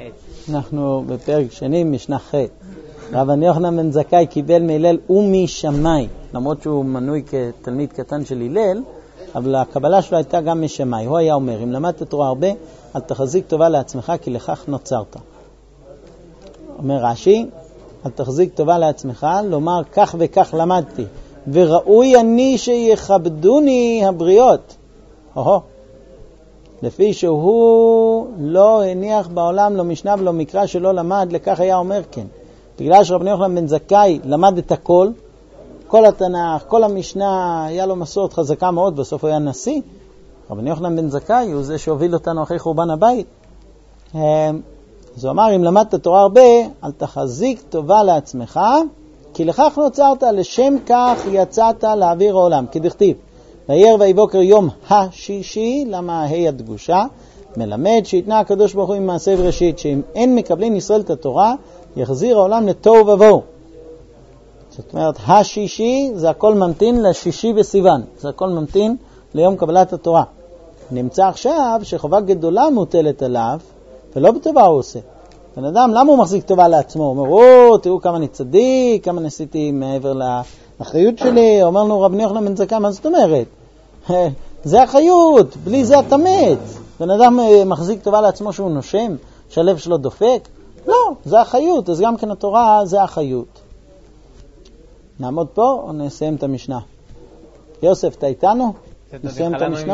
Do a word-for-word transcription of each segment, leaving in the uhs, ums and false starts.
אנחנו בפרק שני, משנה ח'. רבן יוחנן בן זכאי קיבל מהלל ומשמאי, למרות שהוא מנוי כתלמיד קטן של הלל, אבל הקבלה שלו הייתה גם משמאי. הוא היה אומר, אם למדת תורה הרבה, אל תחזיק טובה לעצמך, כי לכך נוצרת. אומר רש"י, אל תחזיק טובה לעצמך, לומר כך וכך למדתי, וראוי אני שיכבדוני הבריות. הו, לפי שהוא לא הניח בעולם, לא משנה ולא מקרא שלא למד, לכך היה אומר כן. בגלל שרבן יוחנן בן זכאי למד את הכל, כל התנ"ך, כל המשנה, היה לו מסורת חזקה מאוד, בסוף הוא היה נשיא. רבן יוחנן בן זכאי הוא זה שהוביל אותנו אחרי חורבן הבית. אז הוא אמר, אם למדת תורה הרבה, אל תחזיק טובה לעצמך, כי לכך נוצרת, לשם כך יצאת לאוויר העולם, כדכתיב. וירא ויבוקר יום השישי, למה ה' הדגושה, מלמד שהתנה הקדוש ברוך הוא עם מעשה בראשית, שאם אין מקבלים ישראל את התורה, יחזיר העולם לתוהו ובוהו. זאת אומרת, השישי זה הכל ממתין לשישי בסיוון, זה הכל ממתין ליום קבלת התורה. נמצא עכשיו שחובה גדולה מוטלת עליו, ולא בטובה הוא עושה. בן אדם, למה הוא מחזיק טובה לעצמו? הוא אומר, או, תראו כמה אני צדיק, כמה ניסיתי מעבר לאחריות שלי. אומר לנו רבן יוחנן בן זכאי, מה זאת אומרת? זה החיות, בלי זה אתה מת. בן אדם מחזיק טובה לעצמו שהוא נושם, שהלב שלו דופק. לא, זה החיות, אז גם כן התורה זה החיות. נעמוד פה או נסיים את המשנה? יוסף, אתה איתנו? נסיים את המשנה?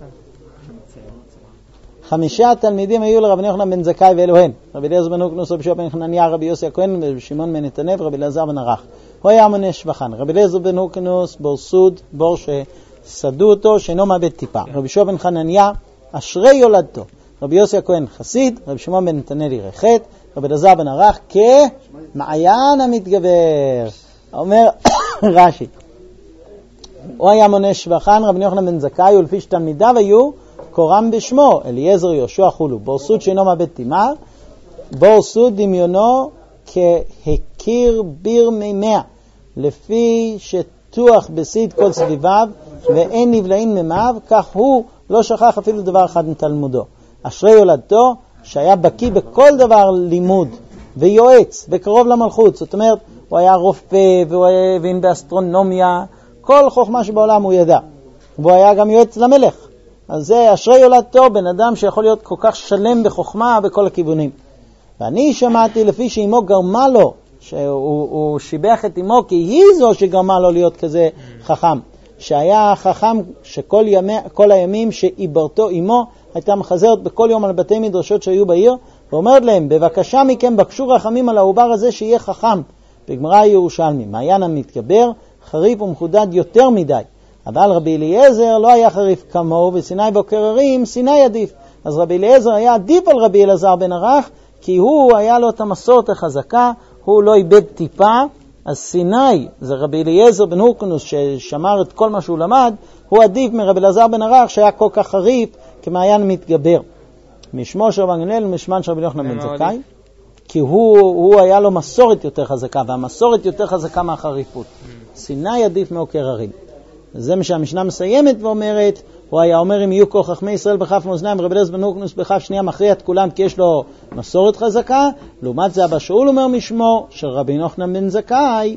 חמישה תלמידים היו לרבן יוחנן בן זכאי ואלוהן. רבי אליעזר בן הורקנוס, רבי שמעון בן חנניה, רבי יוסי הכהן, רבי שמעון בן נתנאל, רבי אלעזר בן ערך. הוא היה מונה שבחן. רבי אליעזר בן הורקנוס, בור סוד, בור שסדו אותו, שאינו מאבד טיפה. רבי שמעון בן חנניה, אשרי יולדתו. רבי יוסי הכהן חסיד, רבי שמעון בן נתנאל ירחת, רבי אלעזר בן ערך כמעיין המתגבר. אומר רש"י, הוא היה מונה שבחן, רבי יוחנן בן זכאי, ולפי שתלמידיו היו קורם בשמו, אליעזר יהושע חולו. בור סוד שאינו מאבד תימר, בור סוד דמיונו כהכיר ביר מימיה, לפי שטוח בסיד כל סביביו ואין נבלעים ממיו, כך הוא לא שכח אפילו דבר אחד מתלמודו. אשרי יולדתו שהיה בקיא בכל דבר לימוד ויועץ וקרוב למלכות. זאת אומרת, הוא היה רופא והוא הבין באסטרונומיה, כל חוכמה שבעולם הוא ידע, והוא היה גם יועץ למלך. אז זה אשרי יולדתו, בן אדם שיכול להיות כל כך שלם בחוכמה בכל הכיוונים. ואני שמעתי לפי שאימו גרמה לו, שהוא הוא שיבח את אימו, כי היא זו שגרמה לו להיות כזה חכם. שהיה חכם שכל ימי, כל הימים שעיברתו אימו, הייתה מחזרת בכל יום על בתי מדרשות שהיו בעיר, ואומרת להם, בבקשה מכם, בקשו רחמים על העובר הזה שיהיה חכם. בגמרא ירושלמי, מעיין המתגבר, חריף ומחודד יותר מדי. אבל רבי אליעזר לא היה חריף כמוהו, וסיני בוקר הרים, סיני עדיף. אז רבי אליעזר היה עדיף על רבי אלעזר בן ערך, כי הוא היה לו את המסורת החזקה, הוא לא איבד טיפה. אז סיני, זה רבי אליעזר בן הורקנוס ששמר את כל מה שהוא למד, הוא עדיף מרבי אלעזר בן ערך שהיה כל כך חריף כמעיין מתגבר. משמו של רבן גמליאל ומשמן של רבי יוחנן בן זכאי, כי הוא, הוא היה לו מסורת יותר חזקה, והמסורת יותר חזקה מהחריפות. סיני עדיף מעוקר הרים. זה מה שהמשנה מסיימת ואומרת, הוא היה אומר, אם יהיו כל חכמי ישראל בכף מאזניים, רבי אליעזר בן הורקנוס בכף שנייה מכריע את כולם, כי יש לו מסורת חזקה. לעומת זה אבא שאול אומר משמו של רבי יוחנן בן זכאי,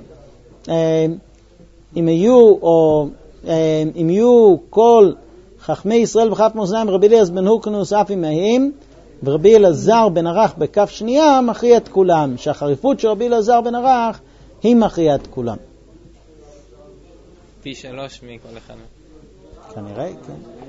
אם יהיו, או אם יהיו כל חכמי ישראל בכף מאזניים, רבי אליעזר בן הורקנוס אף עמהם, ורבי אלעזר בן ערך בכף שנייה מכריע את כולם, שהחריפות של רבי אלעזר בן ערך היא מכריע את כולם. פי שלוש מכל אחד. כנראה, כן.